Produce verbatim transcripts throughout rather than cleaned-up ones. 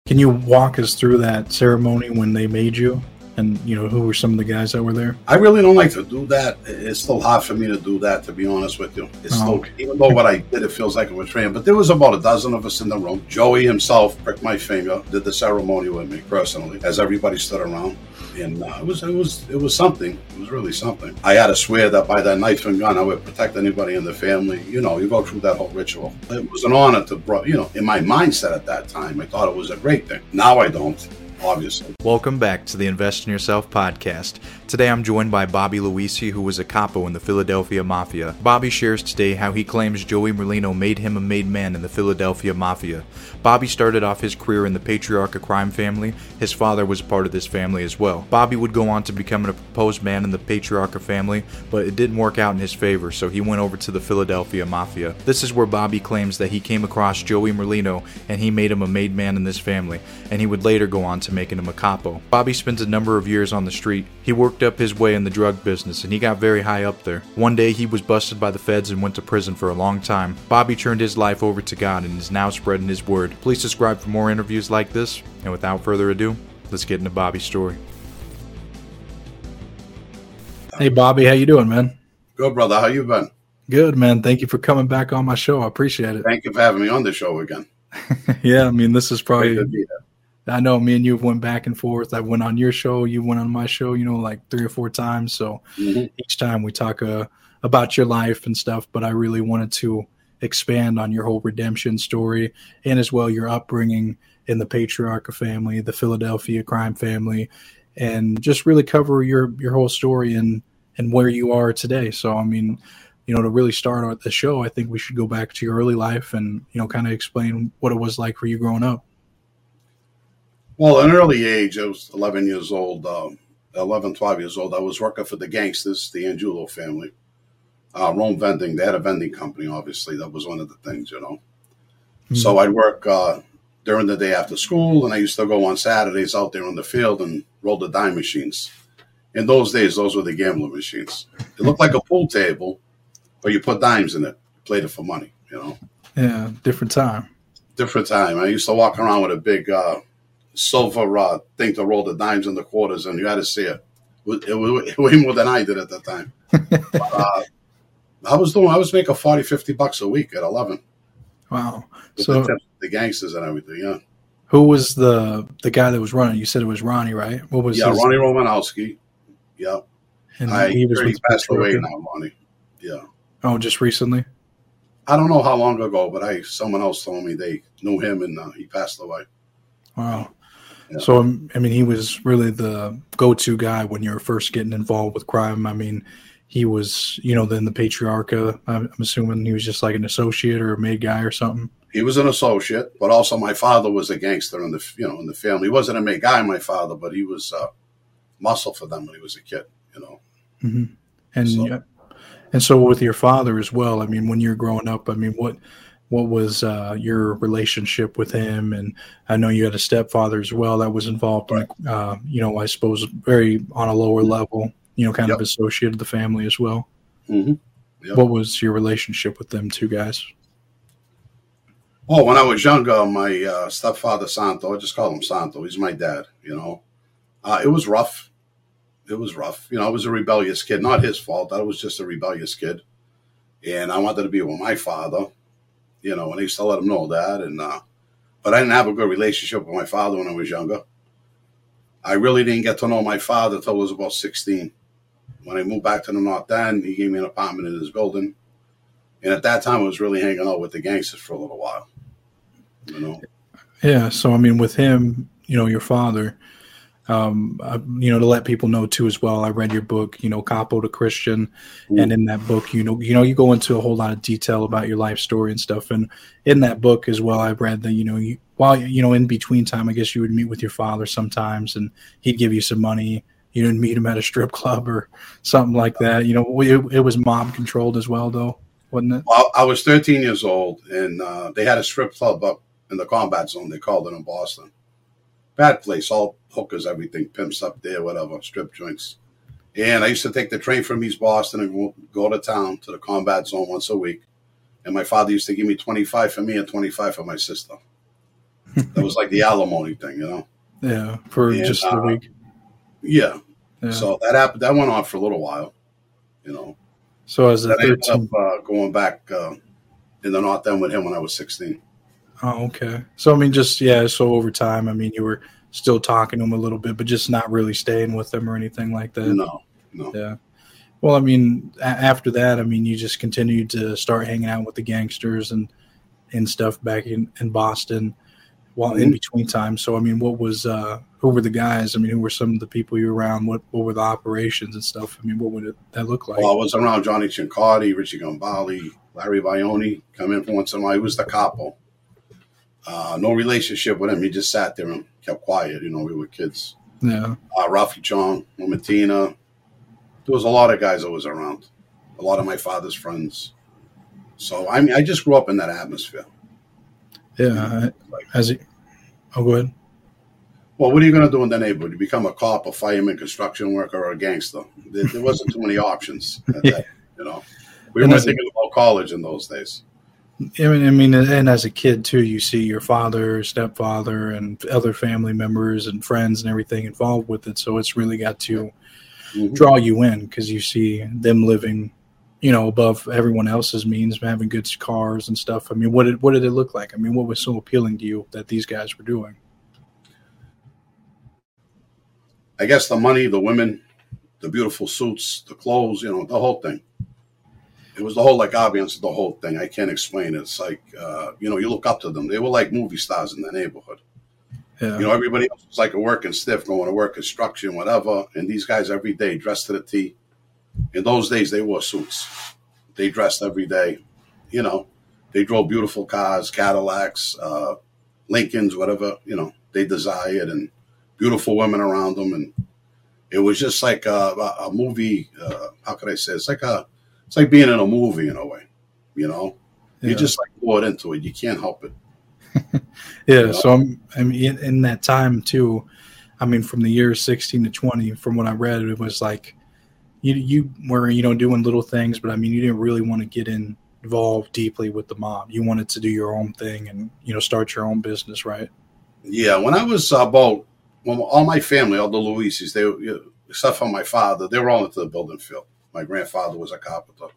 Can you walk us through that ceremony when they made you? And, you know, who were some of the guys that were there? I really don't like to do that. It's still hard for me to do that, to be honest with you. It's Oh, still, okay. even though what I did, it feels like it was trained. But there was about a dozen of us in the room. Joey himself pricked my finger, did the ceremony with me personally, as everybody stood around. And uh, it was it was it was something. It was really something. I had to swear that by that knife and gun, I would protect anybody in the family. You know, you go through that whole ritual. It was an honor to, bro- you know, in my mindset at that time, I thought it was a great thing. Now I don't. Obviously. Welcome back to the Invest in Yourself podcast. Today I'm joined by Bobby Luisi, who was a capo in the Philadelphia Mafia. Bobby shares today how he claims Joey Merlino made him a made man in the Philadelphia Mafia. Bobby started off his career in the Patriarcha crime family. His father was a part of this family as well. Bobby would go on to become a proposed man in the Patriarcha family, but it didn't work out in his favor, so he went over to the Philadelphia Mafia. This is where Bobby claims that he came across Joey Merlino and he made him a made man in this family, and he would later go on to making him a capo. Bobby spent a number of years on the street. He worked up his way in the drug business and he got very high up there. One day he was busted by the feds and went to prison for a long time. Bobby turned his life over to God and is now spreading his word. Please subscribe for more interviews like this, and without further ado, let's get into Bobby's story. Hey, Bobby, how you doing, man? Good, brother. How you been? Good, man. Thank you for coming back on my show. I appreciate it. Thank you for having me on the show again. Yeah, I mean, this is probably... Great to be there. I know me and you went back and forth. I went on your show. You went on my show, you know, like three or four times. So Mm-hmm. each time we talk uh, about your life and stuff. But I really wanted to expand on your whole redemption story and as well your upbringing in the Patriarcha family, the Philadelphia crime family, and just really cover your, your whole story and, and where you are today. So, I mean, you know, to really start the show, I think we should go back to your early life and, you know, kind of explain what it was like for you growing up. Well, at an early age, I was eleven years old, um, eleven, twelve years old. I was working for the gangsters, the Angulo family. Uh, Rome Vending, they had a vending company, obviously. That was one of the things, you know. Mm-hmm. So I'd work uh, during the day after school, and I used to go on Saturdays out there in the field and roll the dime machines. In those days, those were the gambling machines. It looked like a pool table, but you put dimes in it. You played it for money, you know. Yeah, different time. Different time. I used to walk around with a big... Uh, silver uh, thing to roll the dimes and the quarters, and you had to see it. It was way more than I did at the time. But, uh, I was doing, I was making forty, fifty bucks a week at eleven. Wow. With So the, tips, the gangsters and everything, yeah. Who was the the guy that was running? You said it was Ronnie, right? What was Yeah, his, Ronnie Romanowski. Yeah. and I, he was he with passed away Patriarcha? now, Ronnie. Yeah. Oh, just recently? I don't know how long ago, but I someone else told me they knew him and uh, he passed away. Wow. Yeah. So, I mean, he was really the go-to guy when you were first getting involved with crime. I mean, he was, you know, then the Patriarcha. I'm assuming he was just like an associate or a made guy or something. He was an associate, but also my father was a gangster in the, you know, in the family. He wasn't a made guy, my father, but he was uh, muscle for them when he was a kid, you know. Mm-hmm. And So- yeah, and so with your father as well. I mean, when you're growing up, I mean, what what was uh, your relationship with him? And I know you had a stepfather as well that was involved in, uh, you know, I suppose very on a lower level, you know, kind Yep. of associated the family as well. Mm-hmm. Yep. What was your relationship with them two guys? Oh, when I was younger, my uh, stepfather, Santo, I just call him Santo. He's my dad, you know. Uh, it was rough. It was rough. You know, I was a rebellious kid. Not his fault. I was just a rebellious kid. And I wanted to be with my father, you know, and I used to let him know that. And uh, But I didn't have a good relationship with my father when I was younger. I really didn't get to know my father until I was about sixteen. When I moved back to the North End, he gave me an apartment in his building. And at that time, I was really hanging out with the gangsters for a little while, you know. Yeah. So, I mean, with him, you know, your father, um, uh, you know, to let people know too as well, I read your book, you know, Capo to Christian. Mm. And in that book, you know, you know, you go into a whole lot of detail about your life story and stuff. And in that book as well, I read that, you know, you, while, you know, in between time, I guess you would meet with your father sometimes and he'd give you some money. You didn't meet him at a strip club or something like that. You know, it, it was mob controlled as well, though, wasn't it? Well, I was thirteen years old, and uh, they had a strip club up in the combat zone. They called it in Boston. Bad place, all hookers, everything, pimps up there, whatever, strip joints. And I used to take the train from East Boston and go, go to town to the combat zone once a week. And my father used to give me twenty-five for me and twenty-five for my sister. That was like the alimony thing, you know. Yeah, for and, just uh, a week. Yeah. Yeah. So that happened. That went on for a little while, you know. So as a Then I ended thirteen, up uh, going back uh, in the North End with him when I was sixteen. oh, okay. So I mean, just yeah. So over time, I mean, you were still talking to him a little bit, but just not really staying with him or anything like that. No, no. Yeah. Well, I mean, a- after that, I mean, you just continued to start hanging out with the gangsters and and stuff back in, in Boston while in Mhm. between times. So I mean, what was uh, who were the guys? I mean, who were some of the people you were around? What what were the operations and stuff? I mean, what would it, that look like? Well, I was around Johnny Cincardi, Richie Gambale, Larry Vioni. Come in for once in a while. He was the capo. Uh, no relationship with him. He just sat there and kept quiet. You know, we were kids. Yeah. Uh, Ralphie Chong, Matina. There was a lot of guys that was around. A lot of my father's friends. So, I mean, I just grew up in that atmosphere. Yeah. Like, As it, oh, go ahead. well, what are you going to do in the neighborhood? You become a cop, a fireman, construction worker, or a gangster. There, there wasn't too many options. At Yeah. that, you know, we And weren't as a- thinking about college in those days. I mean, I mean, and as a kid too, you see your father, stepfather, and other family members and friends and everything involved with it. So it's really got to Mhm. draw you in because you see them living, you know, above everyone else's means, having good cars and stuff. I mean, what did what did it look like? I mean, what was so appealing to you that these guys were doing? I guess the money, the women, the beautiful suits, the clothes, you know, the whole thing. It was the whole like ambiance of the whole thing. I can't explain it. It's like, uh, you know, you look up to them. They were like movie stars in the neighborhood. Yeah, You know, everybody else was like a working stiff, going to work construction, whatever. And these guys every day dressed to the T. In those days, they wore suits. They dressed every day. You know, they drove beautiful cars, Cadillacs, uh, Lincolns, whatever, you know, they desired, and beautiful women around them. And it was just like a, a movie. Uh, how could I say? It's like a, it's like being in a movie in a way, you know. yeah. You just like bought into it. You can't help it. Yeah, know? so I'm, I mean, in, in that time too, I mean, from the years sixteen to twenty, from what I read, it was like you you were you know doing little things, but I mean, you didn't really want to get in, involved deeply with the mob. You wanted to do your own thing and you know start your own business, right? Yeah, when I was uh, about, well, all my family, all the Luisis, they, you know, except for my father, they were all into the building field. My grandfather was a carpenter.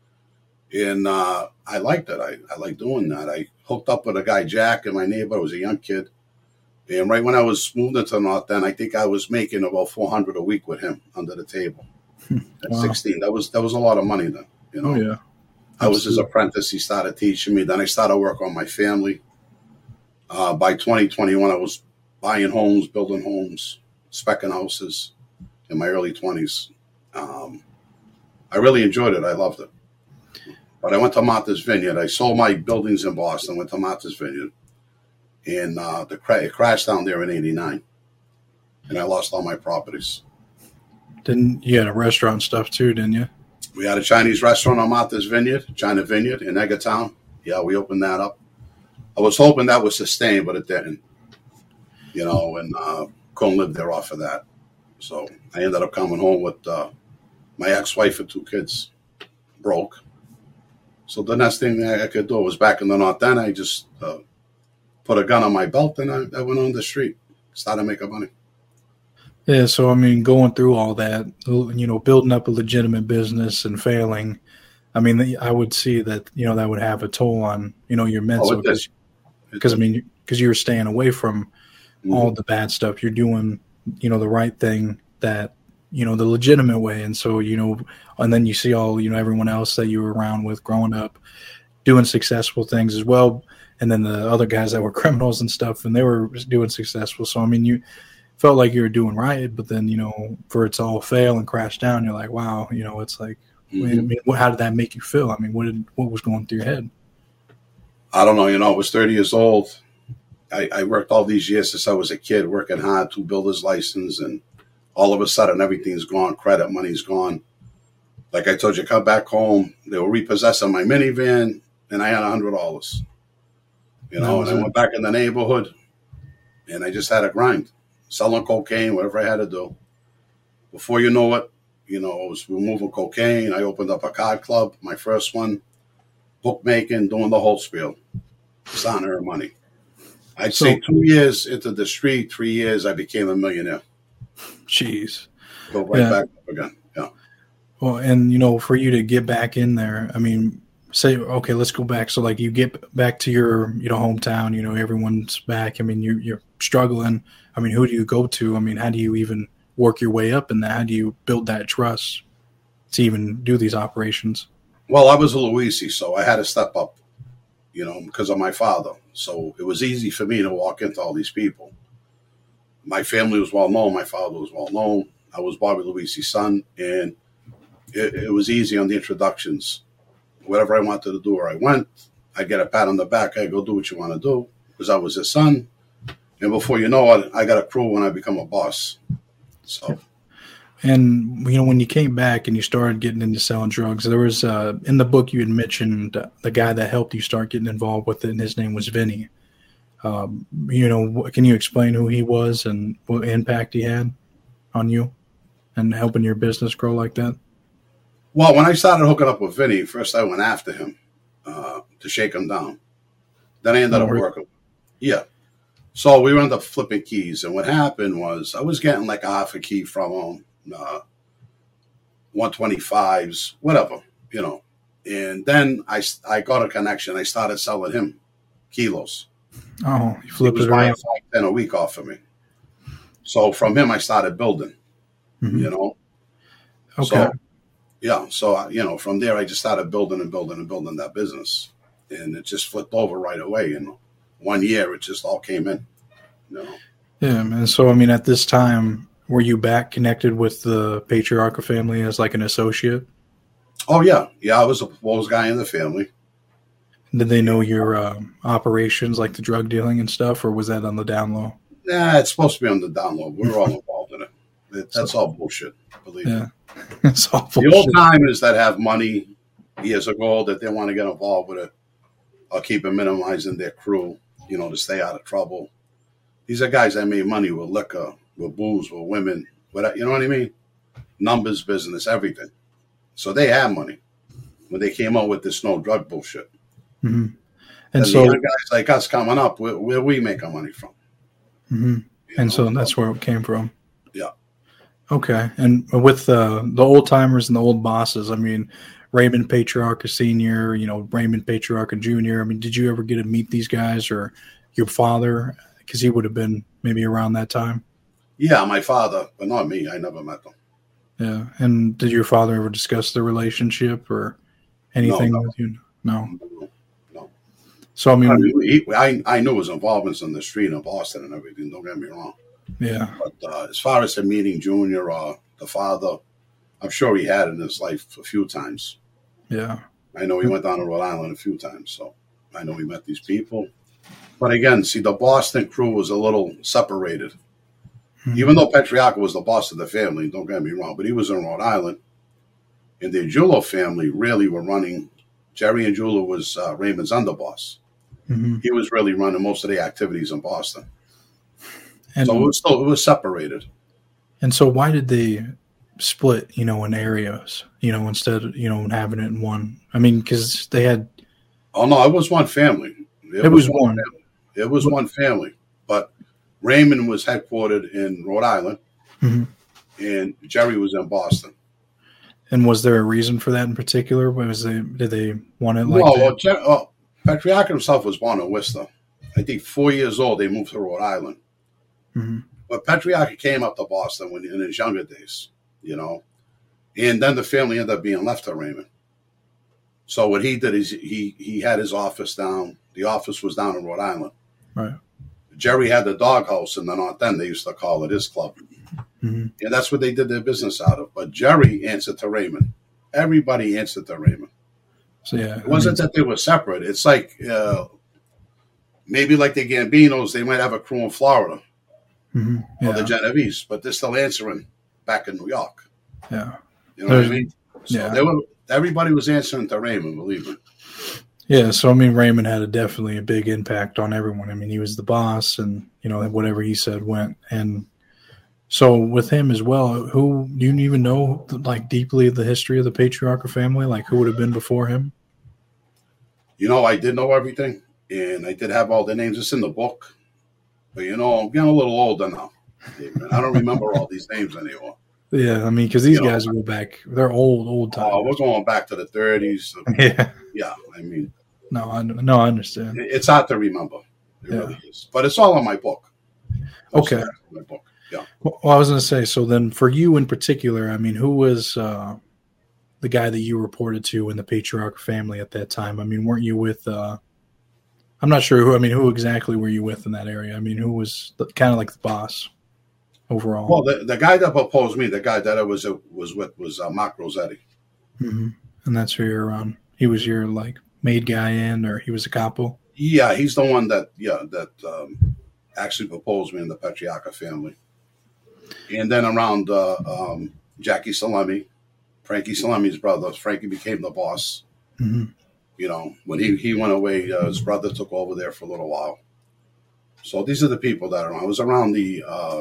And uh, I liked it. I, I liked doing that. I hooked up with a guy, Jack, and my neighbor. I was a young kid. And right when I was moved into the North End, I think I was making about four hundred dollars a week with him under the table at Wow. sixteen. That was that was a lot of money then. You know, Oh yeah, I was his Absolutely. apprentice. He started teaching me. Then I started work on my family. Uh, by twenty twenty-one, I was buying homes, building homes, specking houses in my early twenties. Um, I really enjoyed it. I loved it. But I went to Martha's Vineyard. I sold my buildings in Boston, went to Martha's Vineyard. And uh, the cra- it crashed down there in eighty-nine. And I lost all my properties. Then you had a restaurant stuff too, didn't you? We had a Chinese restaurant on Martha's Vineyard, China Vineyard in Eggertown. Yeah, we opened that up. I was hoping that would sustain, but it didn't. You know, and uh, couldn't live there off of that. So I ended up coming home with uh, my ex-wife and two kids, broke. So the next thing that I could do was back in the North End. I just uh, put a gun on my belt and I, I went on the street, started making money. Yeah, so I mean, going through all that, you know, building up a legitimate business and failing, I mean, I would see that, you know, that would have a toll on, you know, your mental. Oh, it did. Because, I mean, because you're staying away from Mhm. all the bad stuff. You're doing, you know, the right thing that, you know, the legitimate way. And so, you know, and then you see all, you know, everyone else that you were around with growing up doing successful things as well. And then the other guys that were criminals and stuff, and they were doing successful. So, I mean, you felt like you were doing right, but then, you know, for it to all fail and crash down, you're like, wow, you know, it's like, Mhm. I mean, what, how did that make you feel? I mean, what did, what was going through your head? I don't know. You know, I was thirty years old. I, I worked all these years since I was a kid, working hard, two builder's license, and all of a sudden everything's gone. Credit money's gone. Like I told you, come back home. They were repossessing my minivan, and I had a hundred dollars. You know, and I went back in the neighborhood, and I just had to grind, selling cocaine, whatever I had to do. Before you know it, you know, I was removing cocaine. I opened up a card club, my first one, bookmaking, doing the whole spiel, starting to earn money. I'd So, say two years into the street, three years, I became a millionaire. jeez. Go right Yeah. back up again. Yeah. Well, and you know, for you to get back in there, I mean, say, okay, let's go back. So, like, you get back to your, you know, hometown. You know, everyone's back. I mean, you you're struggling. I mean, who do you go to? I mean, how do you even work your way up in that? How do you build that trust to even do these operations? Well, I was a Luisi, so I had to step up, you know, because of my father. So it was easy for me to walk into all these people. My family was well known. My father was well known. I was Bobby Luisi's son, and it, it was easy on the introductions. Whatever I wanted to do, where I went, I get a pat on the back. I go do what you want to do, because I was his son. And before you know it, I got a crew when I become a boss. So, And you know, when you came back and you started getting into selling drugs, there was uh, in the book you had mentioned the guy that helped you start getting involved with it, and his name was Vinny. Um, you know, can you explain who he was and what impact he had on you and helping your business grow like that? well, when I started hooking up with Vinny, first I went after him uh, to shake him down. Then I ended Oh, up really? working. Yeah. So we ended up flipping keys. And what happened was I was getting like a half a key from him, uh, one twenty-fives, whatever, you know. And then I, I got a connection. I started selling him kilos. Oh, you He flipped was it buying around. five, ten a week off of me. So from him, I started building, Mhm. you know. Okay. So, yeah. So, you know, from there, I just started building and building and building that business. And it just flipped over right away. In one year, it just all came in, you know. Yeah, man. So, I mean, at this time, were you back connected with the Patriarcha family as like an associate? Oh, yeah. Yeah, I was a proposed guy in the family. Did they know your uh, operations, like the drug dealing and stuff, or was that on the down low? Nah, it's supposed to be on the down low. We're all involved in it. it that's all bullshit, believe me. Yeah, it's awful. The old timers that have money years ago that they want to get involved with it or keep it minimizing their crew, you know, to stay out of trouble. These are guys that made money with liquor, with booze, with women, with, you know what I mean? Numbers business, everything. So they have money when they came out with this no drug bullshit. Mm-hmm. And, And so, the young guys like us coming up, where, where we make our money from. mm-hmm. and know? so that's where it came from. Yeah. Okay, and with uh, the old timers and the old bosses, I mean, Raymond Patriarcha Senior, you know, Raymond Patriarcha Junior I mean, did you ever get to meet these guys or your father? Because he would have been maybe around that time. Yeah, my father, but not me. I never met them. Yeah, and did your father ever discuss the relationship or anything No, no. with you? No. No. So I mean, I, mean, he, I, I knew his involvements in the street in Boston and everything, don't get me wrong. yeah, But uh, as far as him meeting Junior or the father, I'm sure he had in his life a few times. yeah, I know he went down to Rhode Island a few times, so I know he met these people. But again, see, the Boston crew was a little separated. Mhm. Even though Patriarcha was the boss of the family, don't get me wrong, but he was in Rhode Island. And the Angiulo family really were running. Jerry Angiulo was uh, Raymond's underboss. Mhm. He was really running most of the activities in Boston. And So it was still it was separated. and so why did they split? You know, in areas. You know, instead of you know having it in one. I mean, because they had Oh no, it was one family. it, was one. family. It was one family. But Raymond was headquartered in Rhode Island, Mhm. and Jerry was in Boston. And was there a reason for that in particular? Was they did they want it like no, that? well, Jer- oh, Patriarcha himself was born in Worcester. I think four years old, they moved to Rhode Island. Mhm. But Patriarcha came up to Boston when in his younger days, you know. And then the family ended up being left to Raymond. So what he did is he he had his office down. The office was down in Rhode Island. Right. Jerry had the doghouse in the North End. They used to call it his club. Mhm. And that's what they did their business out of. But Jerry answered to Raymond. Everybody answered to Raymond. So yeah, It wasn't that they were separate. It's like uh, maybe like the Gambinos, they might have a crew in Florida hmm or the yeah, Genovese, but they're still answering back in New York. yeah, You know what I There's- mean? So yeah. they were. Everybody was answering to Raymond, believe me. yeah. So I mean, Raymond had a definitely a big impact on everyone. I mean, he was the boss, and you know whatever he said went. And so with him as well, who do you even know like deeply the history of the Patriarcha family? Like who would have been before him? You know, I did know everything, and I did have all the names. It's in the book. But, you know, I'm getting a little older now. I don't remember all these names anymore. Yeah, I mean, because these you guys know, go back. They're old, old time. Oh, we're going back to the thirties. Yeah. Yeah, I mean. No, I, no, I understand. It's hard to remember. It yeah. really is. But it's all in my book. Most okay. My book. Yeah. Well, I was going to say, so then for you in particular, I mean, who was uh, the guy that you reported to in the Patriarch family at that time? I mean, weren't you with, uh, I'm not sure who, I mean, who exactly were you with in that area? I mean, who was the, kind of like the boss overall? Well, the, the guy that proposed me, the guy that I was uh, was with was uh, Mark Rossetti. Mm-hmm. And that's who you're around. He was your, like, made guy in, or he was a capo? Yeah, he's the one that, yeah, that um, actually proposed me in the Petriarca family. And then around uh, um, Jackie Salemi, Frankie Salemi's brother, Frankie became the boss. Mm-hmm. You know, when he, he went away, uh, his brother took over there for a little while. So these are the people that are around. I was around the uh,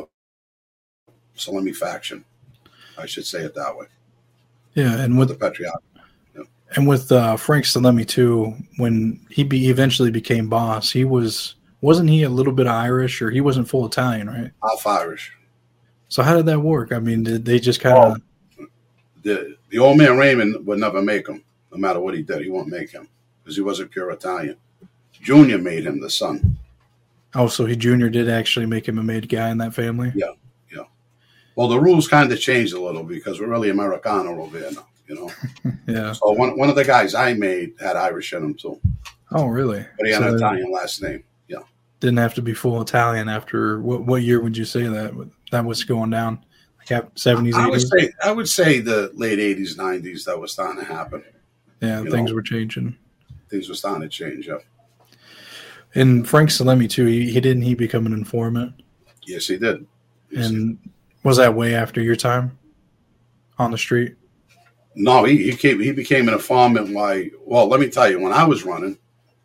Salemi faction. I should say it that way. Yeah, and with the Petriarca. Yeah. And with uh, Frank Salemi too, when he be, eventually became boss, he was wasn't he a little bit Irish, or he wasn't full Italian, right? Half Irish. So how did that work? I mean, did they just kind of well, the the old man Raymond would never make him, no matter what he did. He won't make him because he wasn't pure Italian. Junior made him the son. Oh, so he Junior did actually make him a made guy in that family? Yeah, yeah. Well, the rules kind of changed a little because we're really Americano over here now, you know. Yeah. So one one of the guys I made had Irish in him too. Oh, really? But he had so an Italian last name. Yeah. Didn't have to be full Italian after what? What year would you say that that was going down? Like seventies, I would eighties. say I would say the late eighties, nineties that was starting to happen. Yeah, you things know, were changing. Things were starting to change. Yeah. And Frank Salemi too. He, he didn't he become an informant? Yes, he did. Yes, and he did. Was that way after your time on the street? No, he he, came, he became an informant. Why? Well, let me tell you, when I was running,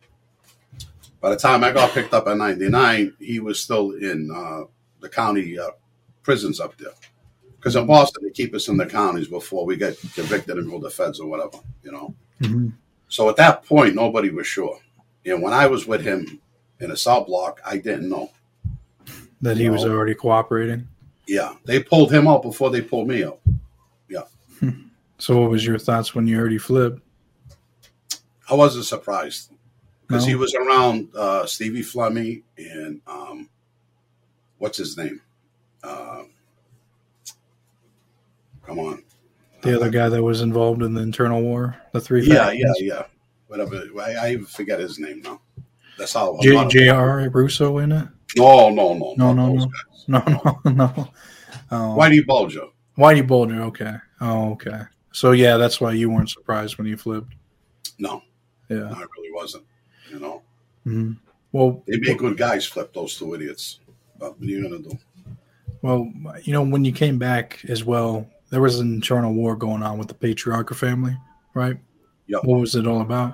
by the time I got picked up in ninety-nine, he was still in uh, the county uh, prisons up there. Because in Boston, they keep us in the counties before we get convicted and go to the feds or whatever, you know. Mm-hmm. So at that point, nobody was sure. And when I was with him in a cell block, I didn't know. That he you was know? already cooperating? Yeah. They pulled him out before they pulled me out. Yeah. So what was your thoughts when you heard he flipped? I wasn't surprised. Because no? he was around uh, Stevie Flemmi and um, what's his name? Uh, come on. The other guy that was involved in the internal war? The three Yeah, factions? yeah, yeah. Whatever. I, I even forget his name now. That's how. J- J R. Russo in it? No, no, no. No, no, no. No, no, no. Um, Whitey Bulger. Whitey Bulger, okay. Oh, okay. So, yeah, that's why you weren't surprised when he flipped. No. Yeah. No, I really wasn't. You know? Mm-hmm. Well, they make good guys flip, those two idiots. But what are you going to do? Well, you know, when you came back as well, there was an internal war going on with the Patriarcha family, right? Yep. What was it all about?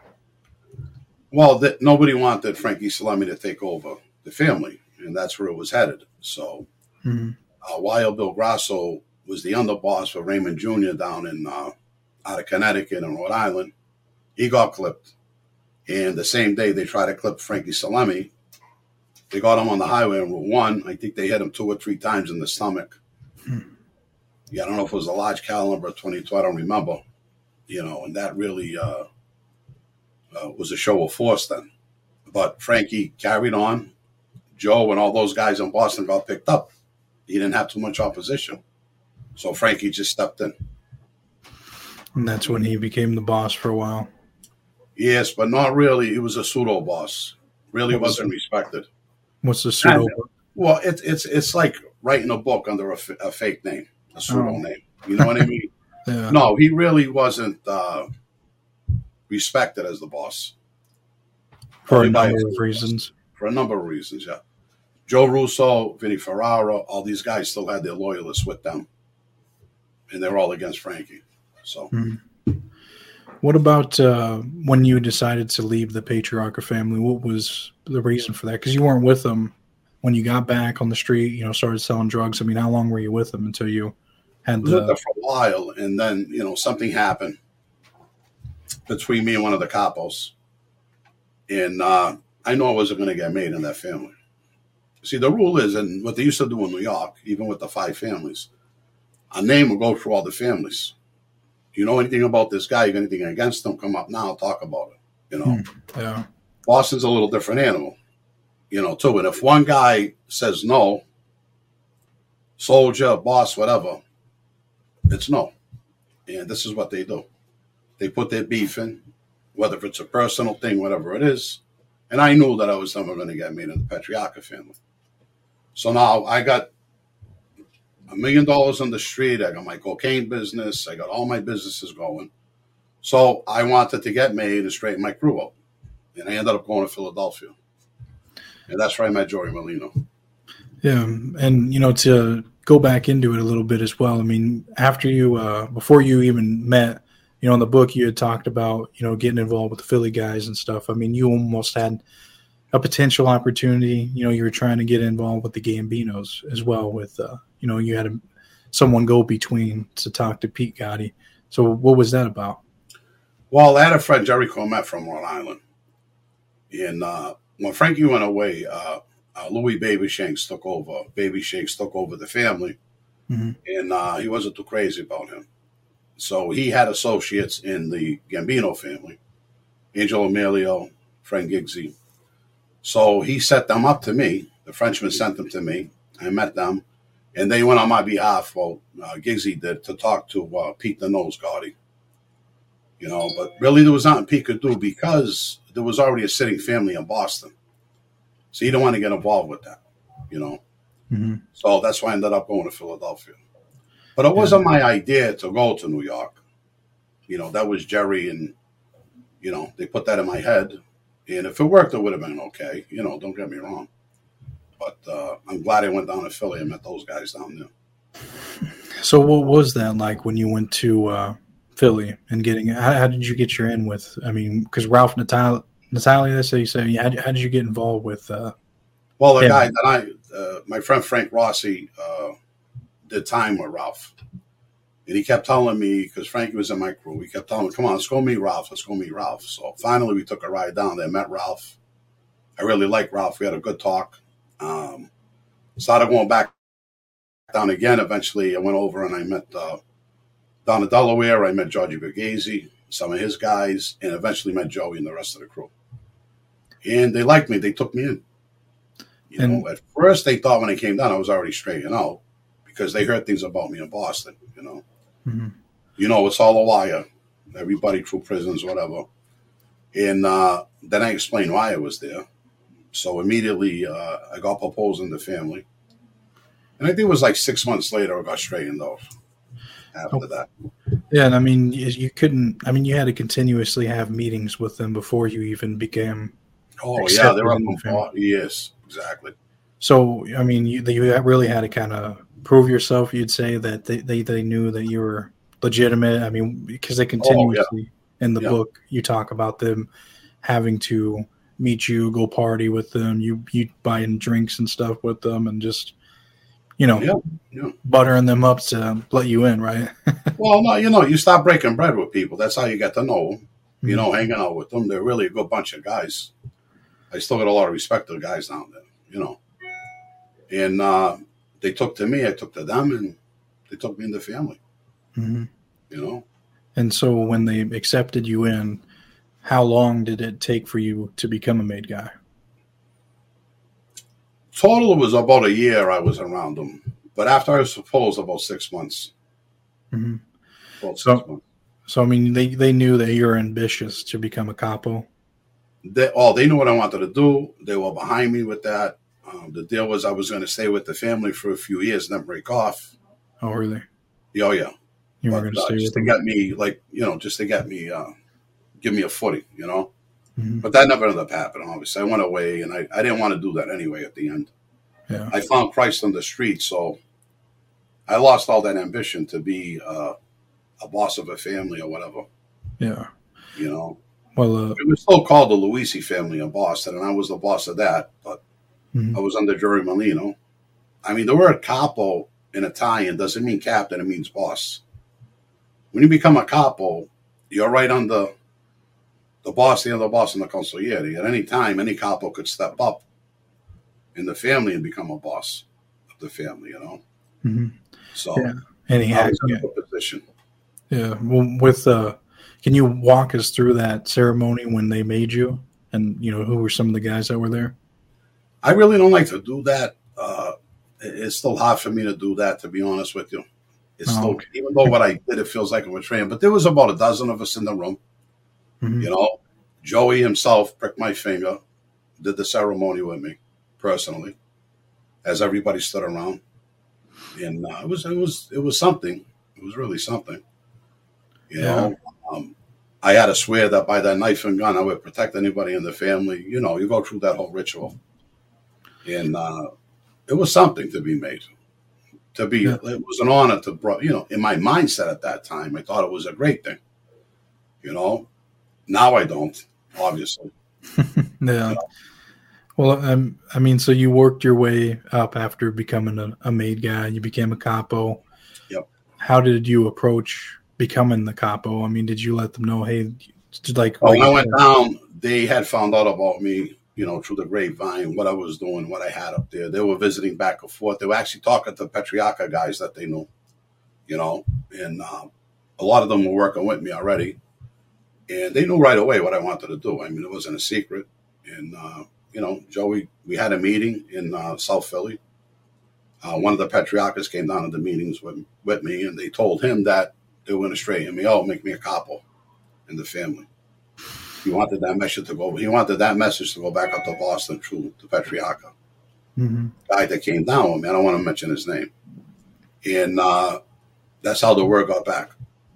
Well, that nobody wanted Frankie Salemi to take over the family, and that's where it was headed. So, mm-hmm. uh, Wild Bill Grasso was the underboss for Raymond Junior down in uh, out of Connecticut and Rhode Island. He got clipped, and the same day they tried to clip Frankie Salemi. They got him on the highway on Route One. I think they hit him two or three times in the stomach. Mm-hmm. Yeah, I don't know if it was a large caliber twenty-two. I don't remember. You know, and that really uh, uh, was a show of force then. But Frankie carried on. Joe and all those guys in Boston got picked up. He didn't have too much opposition. So Frankie just stepped in. And that's when he became the boss for a while. Yes, but not really. He was a pseudo boss. Really what wasn't was respected. What's the pseudo? And, well, it, it's it's like writing a book under a, f- a fake name, a pseudo oh. name. You know what I mean? Yeah. No, he really wasn't uh, respected as the boss. For a number of reasons. For a number of reasons, yeah. Joe Russo, Vinnie Ferrara, all these guys still had their loyalists with them. And they're all against Frankie. So, mm-hmm. What about uh, when you decided to leave the Patriarcha family? What was the reason for that? Because you weren't with them when you got back on the street, you know, started selling drugs. I mean, how long were you with them until you had the... I was there for a while, and then, you know, something happened between me and one of the capos. And uh, I know I wasn't going to get made in that family. See, the rule is, and what they used to do in New York, even with the five families, a name will go through all the families. You know anything about this guy? You got anything against him? Come up now, talk about it. You know, Hmm. Yeah. Boston's a little different animal, you know, too. And if one guy says no, soldier, boss, whatever, it's no. And this is what they do. They put their beef in, whether it's a personal thing, whatever it is. And I knew that I was never going to get made in the Petriarca family. So now I got a million dollars on the street. I got my cocaine business. I got all my businesses going. So I wanted to get made and straighten my crew up. And I ended up going to Philadelphia. And that's where I met Joey Merlino. Yeah. And, you know, to go back into it a little bit as well, I mean, after you, uh, before you even met, you know, in the book you had talked about, you know, getting involved with the Philly guys and stuff. I mean, you almost had a potential opportunity. You know, you were trying to get involved with the Gambinos as well with, uh, you know, you had a, someone go between to talk to Pete Gotti. So what was that about? Well, I had a friend, Jerry Cormette from Rhode Island. And uh, when Frankie went away, uh, uh, Louis Baby Shanks took over. Baby Shanks took over the family. Mm-hmm. And uh, he wasn't too crazy about him. So he had associates in the Gambino family, Angel Emilio, Frank Giggsy. So he set them up to me. The Frenchman sent them to me. I met them. And they went on my behalf, well, uh, Giggsy did, to talk to uh, Pete the Nose Gotti. You know, but really there was nothing Pete could do because there was already a sitting family in Boston. So he didn't want to get involved with that, you know. Mm-hmm. So that's why I ended up going to Philadelphia. But it wasn't my idea to go to New York. You know, that was Jerry and, you know, they put that in my head. And if it worked, it would have been okay. You know, don't get me wrong. But uh, I'm glad I went down to Philly and met those guys down there. So what was that like when you went to uh, Philly and getting, how, how did you get your in with, I mean, because Ralph Natali, Natalia, that's how you say, how, how did you get involved with? Uh, well, the him? guy that I, uh, my friend Frank Rossi, uh, did time with Ralph. And he kept telling me, because Frankie was in my crew, he kept telling me, come on, let's go meet Ralph. Let's go meet Ralph. So finally we took a ride down there, met Ralph. I really liked Ralph. We had a good talk. Um, started going back down again. Eventually I went over and I met, uh, down in Delaware, I met Georgie Borghese, some of his guys, and eventually met Joey and the rest of the crew. And they liked me. They took me in. You and, know, at first they thought when I came down I was already straightened out because they heard things about me in Boston, you know. mm-hmm. You know, it's all a wire. Everybody through prisons, whatever. And uh, then I explained why I was there. So immediately uh, I got proposed in the family. And I think it was like six months later I got straightened out after oh. that. Yeah, and I mean, you couldn't, I mean, you had to continuously have meetings with them before you even became. Oh, yeah, they were up on the Yes, exactly. So, I mean, you, you really had to kind of prove yourself, you'd say, that they, they, they knew that you were legitimate. I mean, because they continuously, oh, yeah. in the yeah. book, you talk about them having to meet you, go party with them, you, you buying drinks and stuff with them, and just, you know, yeah, yeah. buttering them up to let you in, right? Well, no, you know, you stop breaking bread with people. That's how you get to know them. You know, hanging out with them. They're really a good bunch of guys. I still got a lot of respect to the guys down there, you know. And uh, they took to me, I took to them, and they took me in the family, mm-hmm. you know. And so when they accepted you in, how long did it take for you to become a made guy? Total, it was about a year I was around them. But after I was proposed, about six months. Mm-hmm. About so, six months. So, I mean, they, they knew that you were ambitious to become a capo? They, oh, they knew what I wanted to do. They were behind me with that. Um, the deal was I was going to stay with the family for a few years and then break off. Oh, really? Oh, yeah. You but, were going to uh, stay just with to them? get me, like, you know, just to get me, uh, give me a footing, you know. Mm-hmm. But that never ended up happening, obviously. I went away, and I, I didn't want to do that anyway at the end. Yeah. I found Christ on the street, so I lost all that ambition to be uh, a boss of a family or whatever. Yeah. You know? Well, uh, it was still called the Luisi family in Boston, and I was the boss of that, but mm-hmm. I was under Joey Merlino. I mean, the word capo in Italian doesn't mean captain, it means boss. When you become a capo, you're right under the boss, the other boss, and the consigliere. At any time, any capo could step up in the family and become a boss of the family, you know. Mm-hmm. So yeah. And he I had was in yeah. a good position. Yeah. Well, with uh, can you walk us through that ceremony when they made you, and you know who were some of the guys that were there? I really don't like to do that. Uh, it's still hard for me to do that, to be honest with you. It's Oh, still, okay. even though what I did, it feels like I'm a train. But there was about a dozen of us in the room. Mm-hmm. You know, Joey himself pricked my finger, did the ceremony with me personally, as everybody stood around, and uh, it was it was it was something. It was really something. You Yeah. know, um, I had to swear that by that knife and gun, I would protect anybody in the family. You know, you go through that whole ritual, and uh, it was something to be made. To be, Yeah. it was an honor to, bro- you know, in my mindset at that time, I thought it was a great thing. You know, now I don't, obviously. Yeah. Well, um, I mean, so you worked your way up after becoming a, a made guy. You became a capo. Yep. How did you approach becoming the capo? I mean, did you let them know, hey, like, Oh, like when I went down, they had found out about me, you know, through the grapevine, what I was doing, what I had up there. They were visiting back and forth. They were actually talking to Patriarca guys that they knew, you know, and uh, a lot of them were working with me already. And they knew right away what I wanted to do. I mean, it wasn't a secret. And, uh, you know, Joey, we had a meeting in uh, South Philly. Uh, one of the Patriarchas came down to the meetings with, with me, and they told him that they were going to straighten me out, make me a capo in the family. He wanted that message to go. He wanted that message to go back up to Boston through the Patriarcha. Mm-hmm. Guy that came down with me. I don't want to mention his name. And uh, that's how the word got back.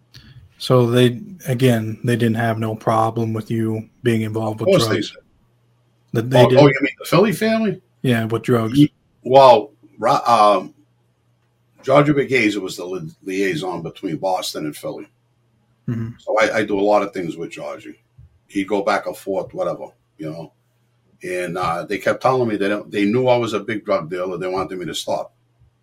So they, again, they didn't have no problem with you being involved with Of course drugs. they That did. they Oh, did. oh, you mean the Philly family? Yeah, with drugs. Well, um, Georgia Begeza was the li- liaison between Boston and Philly. Mm-hmm. So I, I do a lot of things with Georgie. He'd go back and forth, whatever, you know. And uh, they kept telling me that they knew I was a big drug dealer. They wanted me to stop.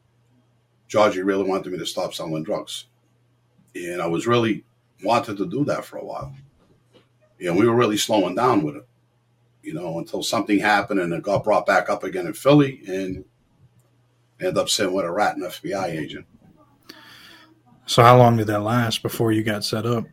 Georgie really wanted me to stop selling drugs. And I was really wanted to do that for a while. And we were really slowing down with it, you know, until something happened and it got brought back up again in Philly and ended up sitting with a rat and F B I agent. So how long did that last before you got set up?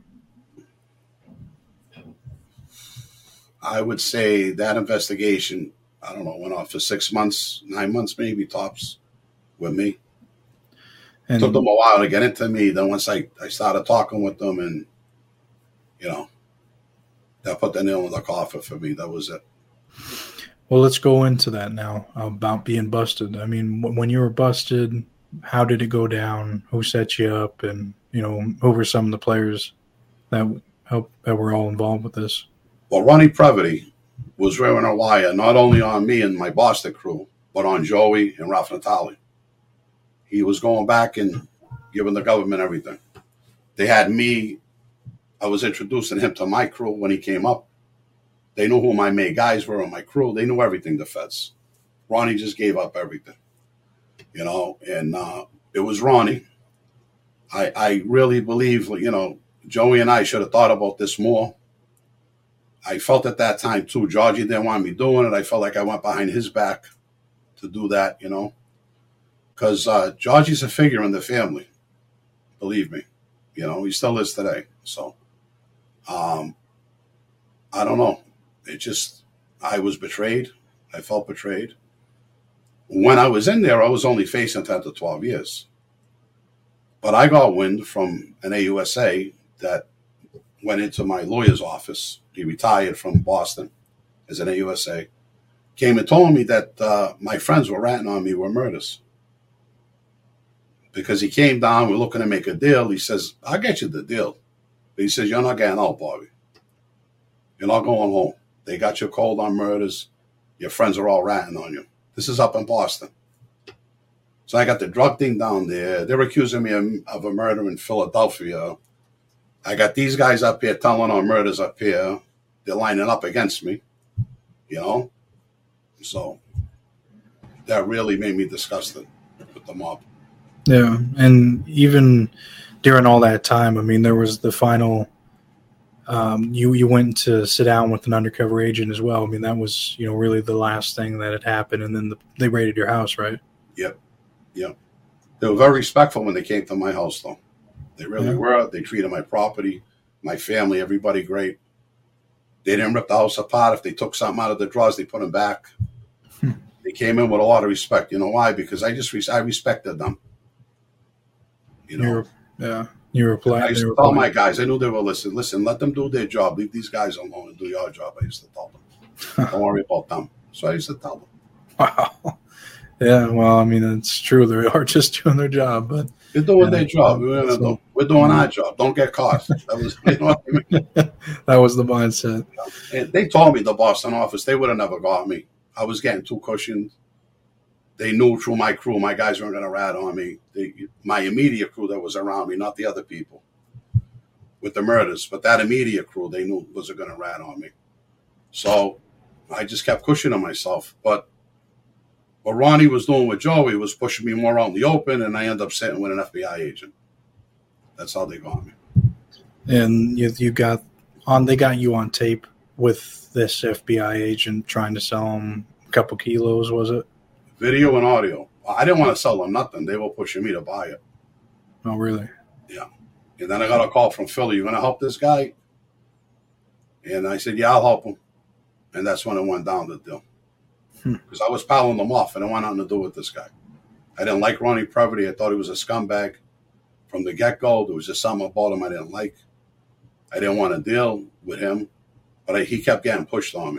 I would say that investigation, I don't know, went on for six months, nine months maybe, tops, with me. And Took them a while to get into me. Then once I, I started talking with them and, you know, that put the nail in the coffin for me. That was it. well, let's go into that now about being busted. I mean, when you were busted, how did it go down? Who set you up? And, you know, who were some of the players that helped, that were all involved with this? Well, Ronnie Previty was wearing a wire not only on me and my Boston crew, but on Joey and Ralph Natali. He was going back and giving the government everything. They had me. I was introducing him to my crew when he came up. They knew who my main guys were on my crew. They knew everything, the feds. Ronnie just gave up everything, you know, and uh, it was Ronnie. I, I really believe, you know, Joey and I should have thought about this more. I felt at that time, too, Georgie didn't want me doing it. I felt like I went behind his back to do that, you know, because uh, Georgie's a figure in the family, believe me. You know, he still is today. So, um, I don't know. It just, I was betrayed. I felt betrayed. When I was in there, I was only facing ten to twelve years. But I got wind from an A U S A that went into my lawyer's office. He retired from Boston as an A U S A. Came and told me that uh, my friends were ratting on me were murders. Because he came down, we're looking to make a deal. He says, I'll get you the deal. But he says, you're not getting out, Bobby. You're not going home. They got you cold on murders. Your friends are all ratting on you. This is up in Boston. So I got the drug thing down there. They're accusing me of, of a murder in Philadelphia. I got these guys up here telling on murders up here. They're lining up against me, you know? So that really made me disgusted with the mob. Yeah, and even during all that time, I mean, there was the final um, you you went to sit down with an undercover agent as well. I mean, that was, you know, really the last thing that had happened, and then the, they raided your house, right? Yep, yep. They were very respectful when they came to my house, though. They really yeah. were. They treated my property, my family, everybody great. They didn't rip the house apart. If they took something out of the drawers, they put them back. Hmm. They came in with a lot of respect. You know why? Because I just res- I respected them. You know, You're, yeah. You were I used to tell my guys, I knew they were listening. Listen, let them do their job. Leave these guys alone and do your job. I used to tell them. Don't worry about them. So I used to tell them. Wow. Yeah, well, I mean, it's true. They are just doing their job, but they're doing yeah, their job. We're, so, do, we're doing our job. Don't get caught. That was, you know what I mean? That was the mindset. And they told me, the Boston office, they would have never got me. I was getting too cushioned. They knew through my crew, my guys weren't going to rat on me. They, my immediate crew that was around me, not the other people with the murders, but that immediate crew, they knew wasn't going to rat on me. So I just kept cushioning myself. But what Ronnie was doing with Joey was pushing me more out in the open, and I ended up sitting with an F B I agent. That's how they got me. And you, you got on. They got you on tape with this F B I agent trying to sell them a couple kilos, was it? Video and audio. I didn't want to sell them nothing. They were pushing me to buy it. Oh, really? Yeah. And then I got a call from Philly. You going to help this guy? And I said, yeah, I'll help him. And that's when it went down the deal. Because hmm. I was palling them off. I didn't want nothing to do with this guy. I didn't like Ronnie Previty. I thought he was a scumbag from the get-go. There was just something about him I didn't like. I didn't want to deal with him. But I, he kept getting pushed on me.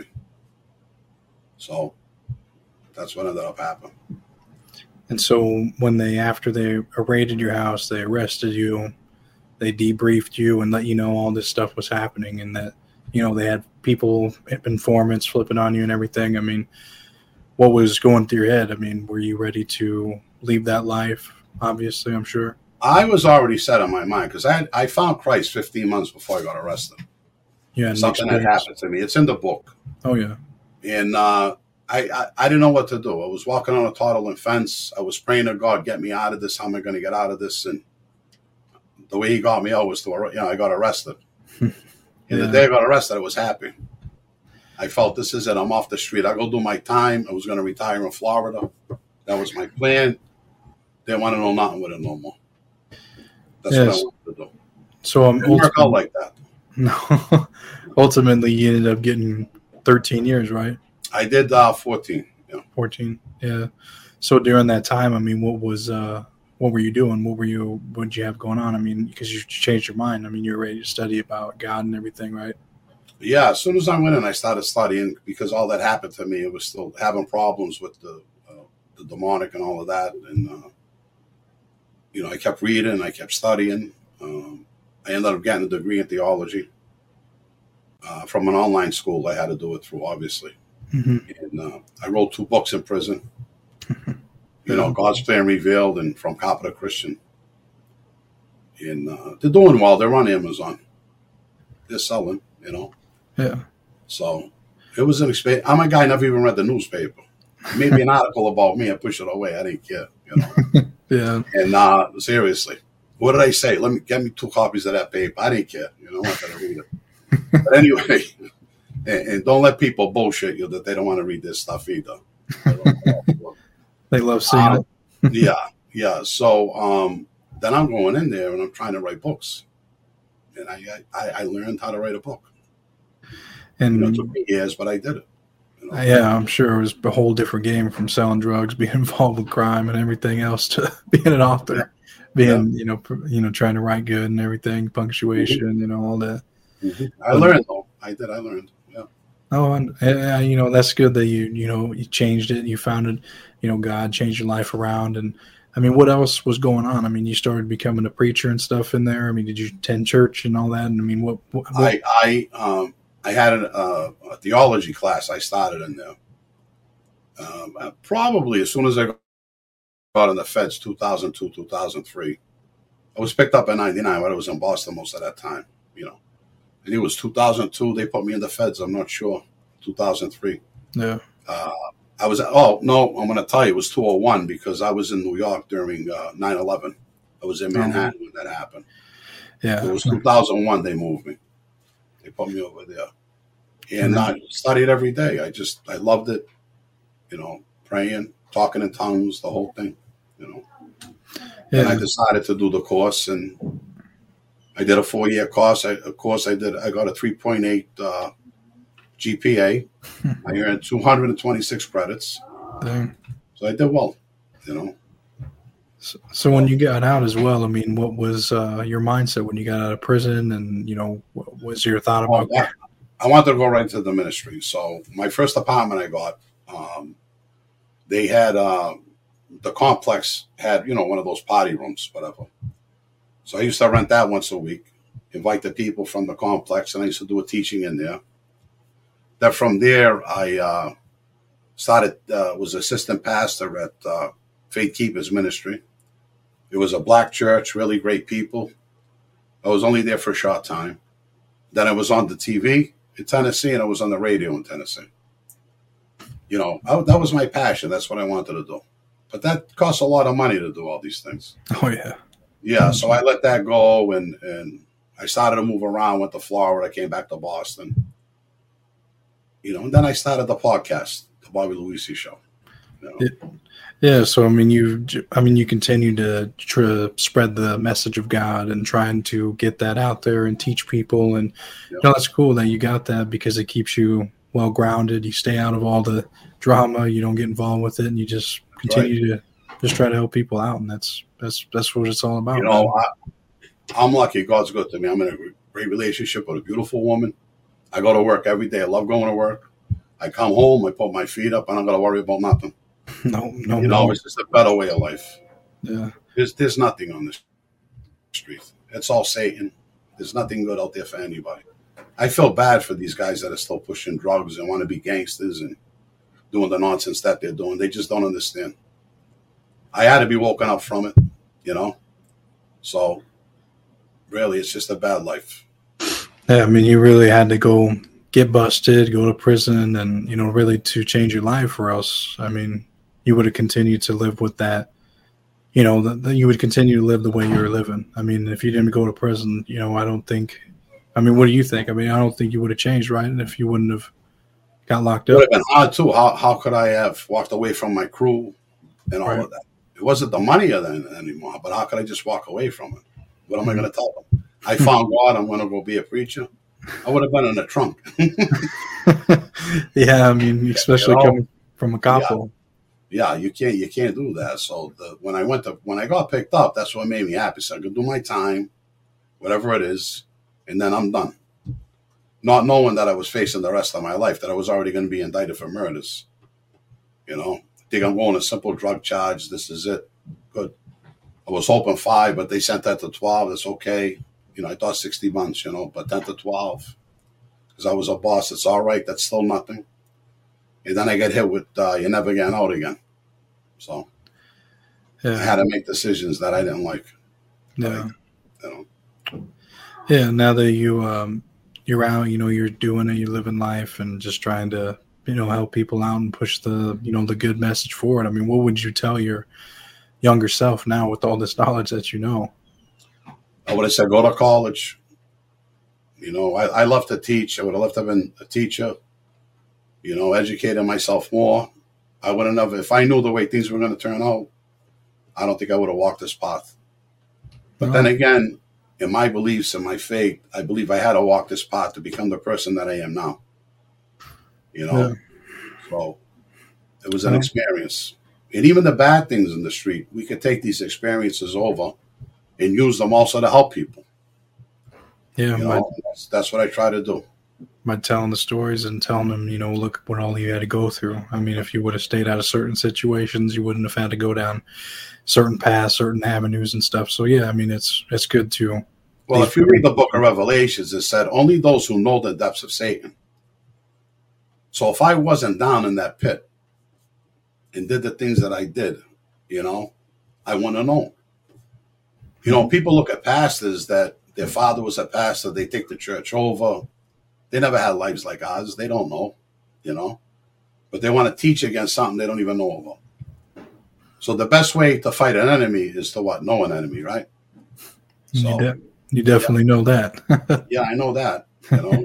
So that's what ended up happening. And so when they, after they raided your house, they arrested you, they debriefed you and let you know all this stuff was happening and that, you know, they had people, informants flipping on you and everything. I mean, what was going through your head? I mean, were you ready to leave that life? Obviously, I'm sure. I was already set in my mind because I had, I found Christ fifteen months before I got arrested. Yeah, something that happened to me. It's in the book. Oh, yeah. And, uh, I, I, I didn't know what to do. I was walking on a toddling fence. I was praying to God, get me out of this. How am I going to get out of this? And the way he got me out was to, you know, I got arrested. And yeah. The day I got arrested, I was happy. I felt this is it. I'm off the street. I go do my time. I was going to retire in Florida. That was my plan. Didn't want to know nothing with it no more. That's yes. what I wanted to do. So I'm um, it didn't work out like that. No. Ultimately, you ended up getting thirteen years, right? I did uh, fourteen. Yeah. fourteen, yeah. So during that time, I mean, what was, uh, what were you doing? What were you, what did you have going on? I mean, because you changed your mind. I mean, you were ready to study about God and everything, right? Yeah. As soon as I went in, I started studying because all that happened to me. It was still having problems with the, uh, the demonic and all of that. And, uh, you know, I kept reading. I kept studying. Um, I ended up getting a degree in theology uh, from an online school. I had to do it through, obviously. Mm-hmm. And uh, I wrote two books in prison. You know, God's Plan Revealed and From Copper to Christian. And uh, they're doing well. They're on Amazon. They're selling, you know. Yeah. So it was an experience. I'm a guy who never even read the newspaper. Maybe an article about me. I pushed it away. I didn't care, you know. Yeah. And uh, seriously, what did I say? Let me get me two copies of that paper. I didn't care. You know, I'm not going to read it. But anyway. And, and don't let people bullshit you that they don't want to read this stuff either. They love seeing um, it. yeah, yeah. So um, then I'm going in there and I'm trying to write books. And I I, I learned how to write a book. And you know, it took me years, but I did it. You know? Yeah, I'm sure it was a whole different game from selling drugs, being involved with crime and everything else to being an author, being, yeah. you know, you know, trying to write good and everything, punctuation, mm-hmm. you know, all that. Mm-hmm. I but, learned though. I did. I learned. Oh, and uh, you know, that's good that you, you know, you changed it. You founded, you know, God changed your life around. And I mean, what else was going on? I mean, you started becoming a preacher and stuff in there. I mean, did you attend church and all that? And I mean, what, what, what? I, I, um, I had a, uh, a theology class. I started in there. Um, probably as soon as I got in the feds, two thousand two, two thousand three, I was picked up in ninety-nine, but I was in Boston most of that time, you know. I think it was two thousand two. They put me in the feds. I'm not sure. two thousand three. Yeah. Uh, I was, oh, no, I'm going to tell you, it was two oh one because I was in New York during uh, nine eleven. I was in Manhattan oh. when that happened. Yeah. It was two thousand one they moved me. They put me over there. And mm-hmm. I studied every day. I just, I loved it. You know, praying, talking in tongues, the whole thing, you know. Yeah. And I decided to do the course, and I did a four-year course. I, of course, I did. I got a three point eight uh, G P A. I earned two hundred twenty-six credits. Dang. So I did well, you know. So, so when you got out as well, I mean, what was uh, your mindset when you got out of prison? And, you know, what was your thought about well, I, I wanted to go right into the ministry. So my first apartment I got, um, they had, uh, the complex had, you know, one of those party rooms, whatever. So I used to rent that once a week, invite the people from the complex, and I used to do a teaching in there. Then from there, I uh, started, uh, was assistant pastor at uh, Faith Keepers Ministry. It was a black church, really great people. I was only there for a short time. Then I was on the T V in Tennessee, and I was on the radio in Tennessee. You know, I, that was my passion. That's what I wanted to do. But that costs a lot of money to do all these things. Oh, yeah. Yeah, so I let that go, and, and I started to move around, went to Florida, came back to Boston. You know, and then I started the podcast, the Bobby Luisi Show. You know? it, yeah, so I mean, you, I mean, you continue to try to spread the message of God and trying to get that out there and teach people, and yep. you know, that's cool that you got that, because it keeps you well grounded. You stay out of all the drama. You don't get involved with it, and you just continue right. to just try to help people out, and that's that's that's what it's all about. You know, I, I'm lucky. God's good to me. I'm in a great relationship with a beautiful woman. I go to work every day. I love going to work. I come home, I put my feet up, and I'm going to worry about nothing. No, no, you know, no. It's just a better way of life. Yeah, there's there's nothing on this street. It's all Satan. There's nothing good out there for anybody. I feel bad for these guys that are still pushing drugs and want to be gangsters and doing the nonsense that they're doing. They just don't understand. I had to be woken up from it, you know. So, really, it's just a bad life. Yeah, I mean, you really had to go get busted, go to prison, and, you know, really to change your life, or else, I mean, you would have continued to live with that, you know, the, the, you would continue to live the way you were living. I mean, if you didn't go to prison, you know, I don't think, I mean, what do you think? I mean, I don't think you would have changed, right? And if you wouldn't have got locked up. It would have been hard, too. How how could I have walked away from my crew and all right. of that? It wasn't the money anymore, but how could I just walk away from it? What am I going to tell them? I found God, I'm going to go be a preacher. I would have been in the trunk. Yeah, I mean, especially you know, coming from a couple. Yeah. yeah, you can't you can't do that. So the, when I went to when I got picked up, that's what made me happy. So I could do my time, whatever it is, and then I'm done. Not knowing that I was facing the rest of my life, that I was already going to be indicted for murders. You know, I think I'm going a simple drug charge. This is it. Good. I was hoping five, but they sent that to twelve. That's okay. You know, I thought sixty months, you know, but ten to twelve, because I was a boss. It's all right. That's still nothing. And then I get hit with, uh, you're never getting out again. So yeah. I had to make decisions that I didn't like. Yeah. Like, you know. Yeah. Now that you, um, you're out, you know, you're doing it, you're living life and just trying to, you know, help people out and push the, you know, the good message forward. I mean, what would you tell your younger self now with all this knowledge that you know? I would have said, go to college. You know, I, I love to teach. I would have loved to have been a teacher, you know, educated myself more. I wouldn't have, if I knew the way things were going to turn out, I don't think I would have walked this path. But no. then again, in my beliefs and my faith, I believe I had to walk this path to become the person that I am now. You know, yeah. So it was an yeah. experience. And even the bad things in the street, we could take these experiences over and use them also to help people. Yeah, you know, by, that's, that's what I try to do. By telling the stories and telling them, you know, look what all you had to go through. I mean, if you would have stayed out of certain situations, you wouldn't have had to go down certain paths, certain avenues and stuff. So, yeah, I mean, it's it's good to. Well, if you read the book of Revelations, it said only those who know the depths of Satan. So if I wasn't down in that pit and did the things that I did, you know, I wouldn't have known. You know, people look at pastors that their father was a pastor, they take the church over. They never had lives like ours. They don't know, you know. But they want to teach against something they don't even know about. So the best way to fight an enemy is to what? Know an enemy, right? So, you, de- you definitely yeah. know that. Yeah, I know that, you know.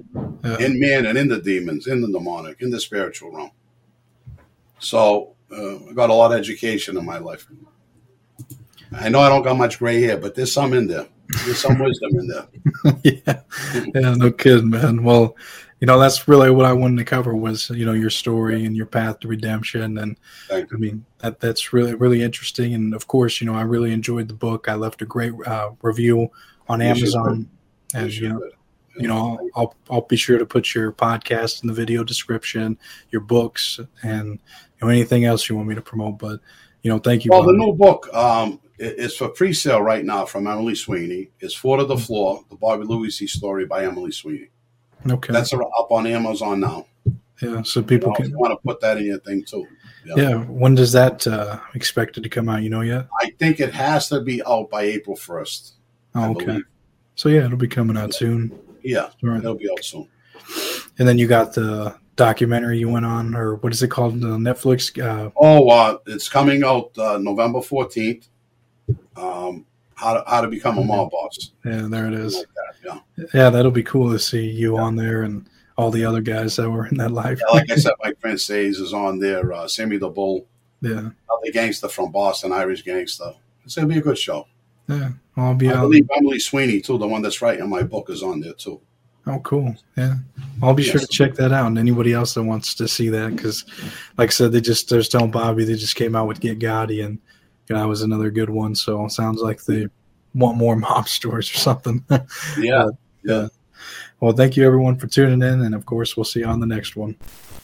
Yeah. in man and in the demons, in the demonic, in the spiritual realm. So uh, I got a lot of education in my life. I know I don't got much gray hair, but there's some in there. There's some wisdom in there. yeah, yeah, no kidding, man. Well, you know, that's really what I wanted to cover was, you know, your story and your path to redemption. And Thank you. I mean, that that's really, really interesting. And of course, you know, I really enjoyed the book. I left a great uh, review on Yes, you Amazon. did. And, Yes, you you know, did. you know, I'll, I'll I'll be sure to put your podcast in the video description, your books, and you know, anything else you want me to promote. But, you know, thank you. Well, the Bobby. new book um, i- is for pre-sale right now from Emily Sweeney. It's Foot of the Floor, the Bobby Louisi story by Emily Sweeney. Okay. That's up on Amazon now. Yeah, so You people know, if can. you want to put that in your thing too. Yeah. Yeah, when does that uh, expected to come out? You know yet? I think it has to be out by April first. I Oh, okay. believe. So yeah, it'll be coming out soon. Yeah, Right. it'll be out soon. And then you got the documentary you went on, or what is it called? The Netflix. Uh, Oh, uh, it's coming out uh, November fourteenth. Um, how to, how to become a mob boss. yeah, there it is. Like that, yeah. Yeah, that'll be cool to see you on there and all the other guys that were in that life. Yeah, like I said, Mike Francis is on there. Uh, Sammy the Bull, Yeah, other gangster from Boston, Irish gangster. It's gonna be a good show. yeah. I'll be I out. believe Emily Sweeney too, the one that's writing my book, is on there too. Oh, cool. Yeah, I'll be sure Yes. to check that out. And anybody else that wants to see that, because, like I said, they just they're telling Bobby they just came out with Get Gotti, and you know, that was another good one. So it sounds like they want more mob stories or something. Yeah, But, yeah. Well, thank you everyone for tuning in, and of course, we'll see you on the next one.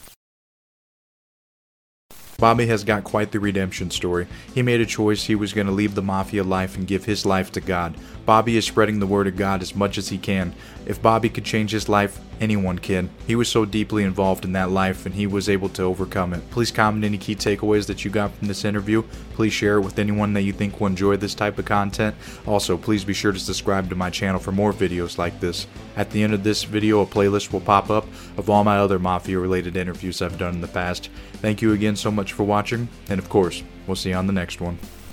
Bobby has got quite the redemption story. He made a choice. He was going to leave the mafia life and give his life to God. Bobby is spreading the word of God as much as he can. If Bobby could change his life, anyone can. He was so deeply involved in that life and he was able to overcome it. Please comment any key takeaways that you got from this interview. Please share it with anyone that you think will enjoy this type of content. Also, please be sure to subscribe to my channel for more videos like this. At the end of this video, a playlist will pop up of all my other mafia related interviews I've done in the past. Thank you again so much for watching, and of course, we'll see you on the next one.